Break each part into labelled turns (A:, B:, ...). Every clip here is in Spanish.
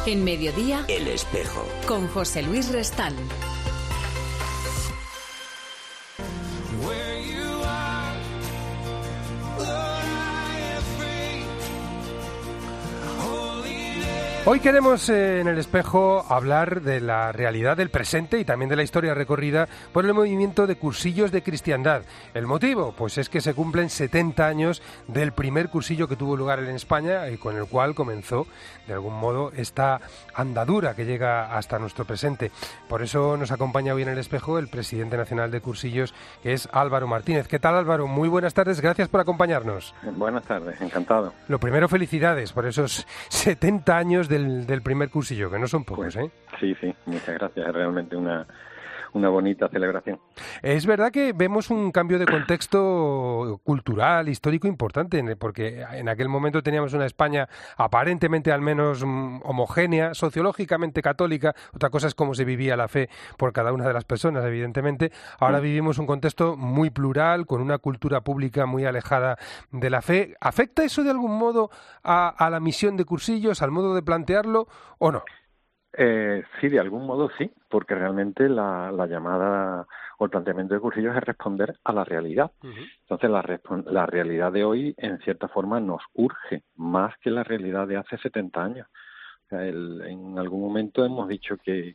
A: En Mediodía,
B: El Espejo.
A: Con José Luis Restán.
C: Hoy queremos en El Espejo hablar de la realidad del presente y también de la historia recorrida por el movimiento de cursillos de cristiandad. ¿El motivo? Pues es que se cumplen 70 años del primer cursillo que tuvo lugar en España y con el cual comenzó, de algún modo, esta andadura que llega hasta nuestro presente. Por eso nos acompaña hoy en El Espejo el presidente nacional de cursillos, que es Álvaro Martínez. ¿Qué tal, Álvaro? Muy buenas tardes, gracias por acompañarnos.
D: Buenas tardes, encantado.
C: Lo primero, felicidades por esos 70 años del primer cursillo, que no son pocos,
D: pues, Sí, muchas gracias, es realmente una bonita celebración.
C: Es verdad que vemos un cambio de contexto cultural, histórico importante, porque en aquel momento teníamos una España aparentemente al menos homogénea, sociológicamente católica, otra cosa es cómo se vivía la fe por cada una de las personas, evidentemente. Ahora vivimos un contexto muy plural, con una cultura pública muy alejada de la fe. ¿Afecta eso de algún modo a la misión de cursillos, al modo de plantearlo o no?
D: Sí, de algún modo sí, porque realmente la llamada o el planteamiento de cursillos es responder a la realidad. Entonces, la realidad de hoy, en cierta forma, nos urge más que la realidad de hace 70 años. O sea, en algún momento hemos dicho que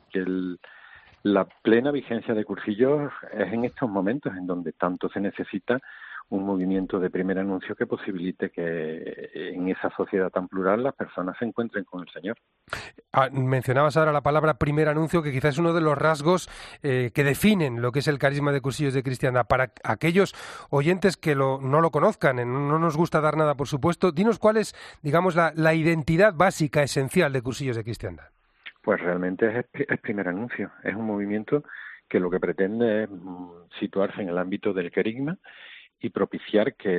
D: la plena vigencia de cursillos es en estos momentos en donde tanto se necesita un movimiento de primer anuncio que posibilite que en esa sociedad tan plural las personas se encuentren con el Señor.
C: Mencionabas ahora la palabra primer anuncio, que quizás es uno de los rasgos que definen lo que es el carisma de cursillos de cristiandad. Para aquellos oyentes que no lo conozcan, no nos gusta dar nada, por supuesto, dinos cuál es, digamos, la identidad básica, esencial de cursillos de cristiandad.
D: Pues realmente es primer anuncio. Es un movimiento que lo que pretende es situarse en el ámbito del querigma y propiciar que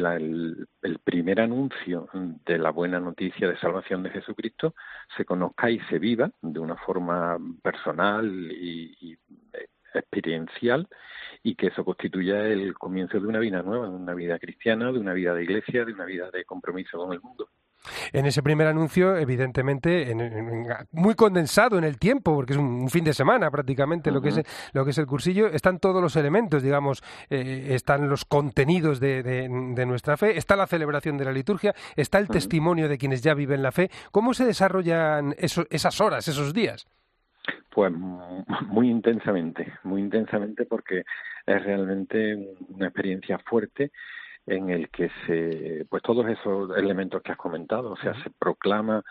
D: el primer anuncio de la buena noticia de salvación de Jesucristo se conozca y se viva de una forma personal y experiencial, y que eso constituya el comienzo de una vida nueva, de una vida cristiana, de una vida de iglesia, de una vida de compromiso con el mundo.
C: En ese primer anuncio, evidentemente, muy condensado en el tiempo, porque es un fin de semana prácticamente lo que es el cursillo, están todos los elementos, digamos, están los contenidos de nuestra fe, está la celebración de la liturgia, está el testimonio de quienes ya viven la fe. ¿Cómo se desarrollan esas horas, esos días?
D: Pues muy intensamente, porque es realmente una experiencia fuerte en el que pues todos esos elementos que has comentado, o sea, se proclama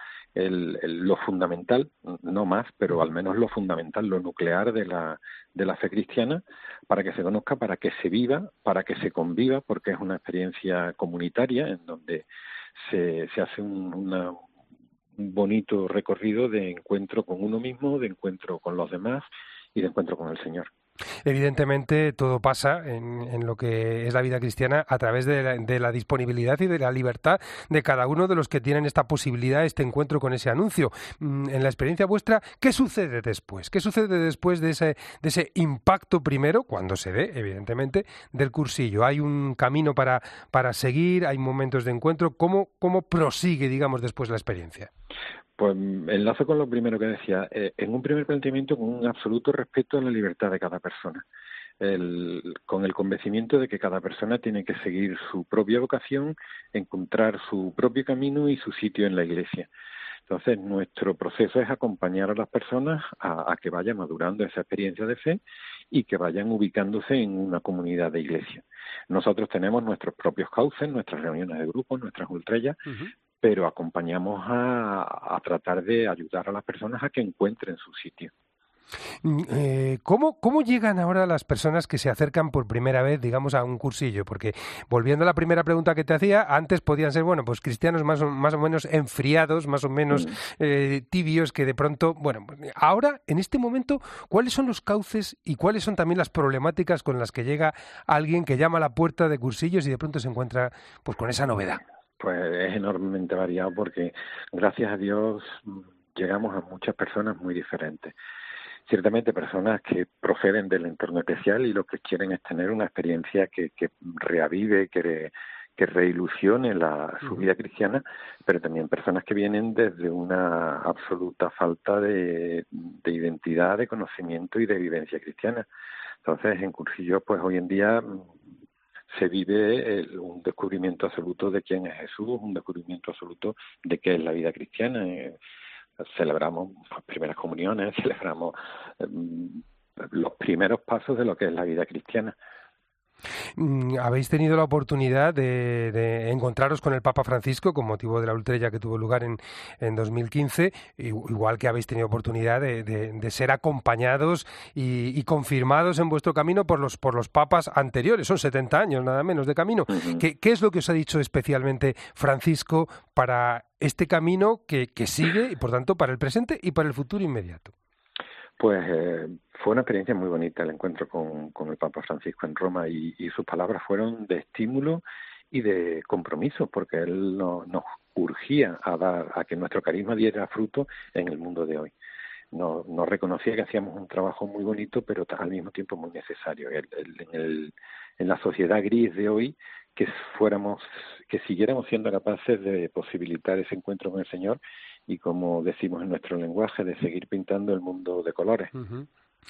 D: lo fundamental, no más, pero al menos lo fundamental, lo nuclear de la fe cristiana, para que se conozca, para que se viva, para que se conviva, porque es una experiencia comunitaria en donde se hace un bonito recorrido de encuentro con uno mismo, de encuentro con los demás y de encuentro con el Señor.
C: Evidentemente todo pasa en lo que es la vida cristiana a través de la disponibilidad y de la libertad de cada uno de los que tienen esta posibilidad, este encuentro con ese anuncio. En la experiencia vuestra, ¿qué sucede después? ¿Qué sucede después de ese impacto primero, cuando se dé, evidentemente, del cursillo? ¿Hay un camino para seguir? ¿Hay momentos de encuentro? ¿Cómo prosigue, digamos, después la experiencia?
D: Pues enlazo con lo primero que decía, en un primer planteamiento con un absoluto respeto a la libertad de cada persona, con el convencimiento de que cada persona tiene que seguir su propia vocación, encontrar su propio camino y su sitio en la Iglesia. Entonces, nuestro proceso es acompañar a las personas a que vayan madurando esa experiencia de fe y que vayan ubicándose en una comunidad de iglesia. Nosotros tenemos nuestros propios cauces, nuestras reuniones de grupo, nuestras ultrellas, pero acompañamos a tratar de ayudar a las personas a que encuentren su sitio.
C: ¿Cómo llegan ahora las personas que se acercan por primera vez, digamos, a un cursillo? Porque, volviendo a la primera pregunta que te hacía, antes podían ser, bueno, pues cristianos más o menos enfriados, más o menos tibios, que de pronto, bueno, ahora, en este momento, ¿cuáles son los cauces y cuáles son también las problemáticas con las que llega alguien que llama a la puerta de cursillos y de pronto se encuentra pues con esa novedad?
D: Pues es enormemente variado, porque gracias a Dios llegamos a muchas personas muy diferentes. Ciertamente personas que proceden del entorno eclesial y lo que quieren es tener una experiencia que reavive, que que reilusione su vida cristiana, pero también personas que vienen desde una absoluta falta de identidad, de conocimiento y de vivencia cristiana. Entonces, en Cursillos, pues hoy en día se vive un descubrimiento absoluto de quién es Jesús, un descubrimiento absoluto de qué es la vida cristiana. Celebramos las primeras comuniones, celebramos los primeros pasos de lo que es la vida cristiana.
C: Habéis tenido la oportunidad de encontraros con el Papa Francisco con motivo de la ultrella que tuvo lugar en 2015, igual que habéis tenido oportunidad de ser acompañados y confirmados en vuestro camino por los papas anteriores. Son 70 años nada menos de camino.
D: Uh-huh.
C: ¿Qué es lo que os ha dicho especialmente Francisco para este camino que sigue y por tanto para el presente y para el futuro inmediato?
D: Pues fue una experiencia muy bonita el encuentro con el Papa Francisco en Roma y sus palabras fueron de estímulo y de compromiso, porque él nos urgía a que nuestro carisma diera fruto en el mundo de hoy. Nos reconocía que hacíamos un trabajo muy bonito, pero al mismo tiempo muy necesario. En la sociedad gris de hoy, que siguiéramos siendo capaces de posibilitar ese encuentro con el Señor y, como decimos en nuestro lenguaje, de seguir pintando el mundo de colores.
C: Uh-huh.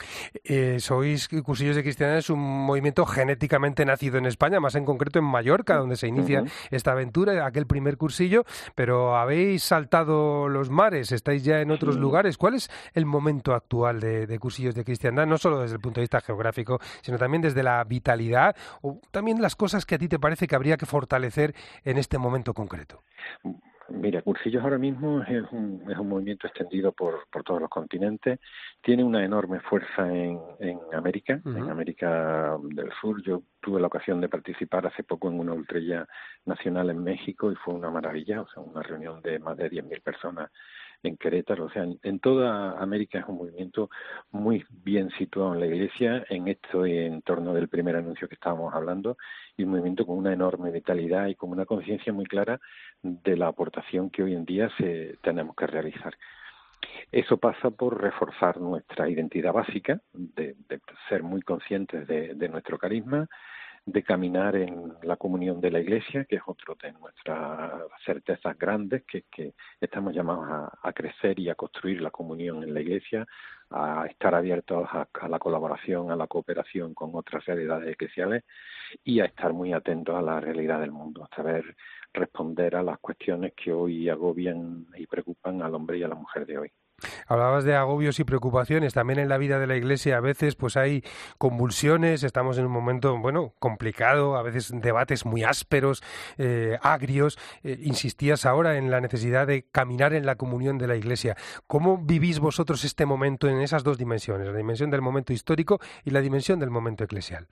C: Sois Cursillos de Cristiandad, es un movimiento genéticamente nacido en España, más en concreto en Mallorca, donde se inicia esta aventura, aquel primer cursillo, pero habéis saltado los mares, estáis ya en otros lugares. ¿Cuál es el momento actual de Cursillos de Cristiandad? No solo desde el punto de vista geográfico, sino también desde la vitalidad o también las cosas que a ti te parece que habría que fortalecer en este momento concreto.
D: Mira, Cursillos ahora mismo es un movimiento extendido por todos los continentes. Tiene una enorme fuerza en América, en América del Sur. Yo tuve la ocasión de participar hace poco en una ultrella nacional en México y fue una maravilla, o sea, una reunión de más de 10.000 personas en Querétaro. O sea, en toda América es un movimiento muy bien situado en la Iglesia, en esto y en torno del primer anuncio que estábamos hablando, y un movimiento con una enorme vitalidad y con una conciencia muy clara de la aportación que hoy en día tenemos que realizar. Eso pasa por reforzar nuestra identidad básica, de ser muy conscientes de nuestro carisma, de caminar en la comunión de la Iglesia, que es otro de nuestras certezas grandes, que estamos llamados a crecer y a construir la comunión en la Iglesia, a estar abiertos a la colaboración, a la cooperación con otras realidades eclesiales y a estar muy atentos a la realidad del mundo, a saber responder a las cuestiones que hoy agobian y preocupan al hombre y a la mujer de hoy.
C: Hablabas de agobios y preocupaciones. También en la vida de la Iglesia a veces pues hay convulsiones, estamos en un momento complicado, a veces debates muy ásperos, agrios. Insistías ahora en la necesidad de caminar en la comunión de la Iglesia. ¿Cómo vivís vosotros este momento en esas dos dimensiones, la dimensión del momento histórico y la dimensión del momento eclesial?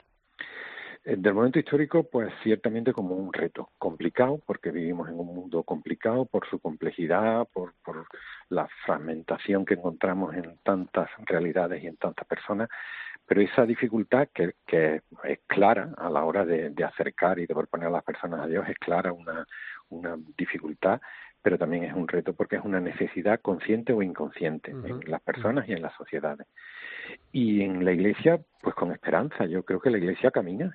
D: Del momento histórico, pues ciertamente como un reto complicado, porque vivimos en un mundo complicado por su complejidad, por la fragmentación que encontramos en tantas realidades y en tantas personas, pero esa dificultad que es clara a la hora de acercar y de proponer a las personas a Dios, es clara una dificultad, pero también es un reto porque es una necesidad consciente o inconsciente en las personas y en las sociedades. Y en la Iglesia, pues con esperanza. Yo creo que la Iglesia camina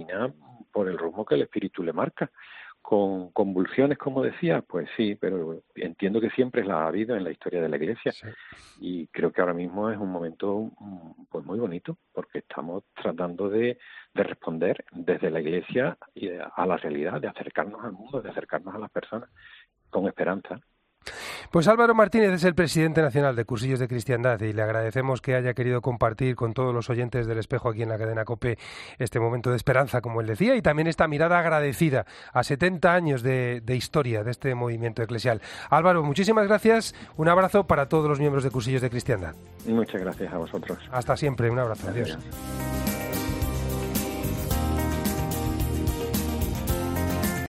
D: por el rumbo que el Espíritu le marca. Con convulsiones, como decía, pues sí, pero entiendo que siempre las ha habido en la historia de la Iglesia. Sí. Y creo que ahora mismo es un momento pues muy bonito, porque estamos tratando de responder desde la Iglesia a la realidad, de acercarnos al mundo, de acercarnos a las personas con esperanza.
C: Pues Álvaro Martínez es el presidente nacional de Cursillos de Cristiandad y le agradecemos que haya querido compartir con todos los oyentes del Espejo aquí en la cadena COPE este momento de esperanza, como él decía, y también esta mirada agradecida a 70 años de historia de este movimiento eclesial. Álvaro, muchísimas gracias, un abrazo para todos los miembros de Cursillos de Cristiandad.
D: Muchas gracias a vosotros.
C: Hasta siempre, un abrazo, adiós.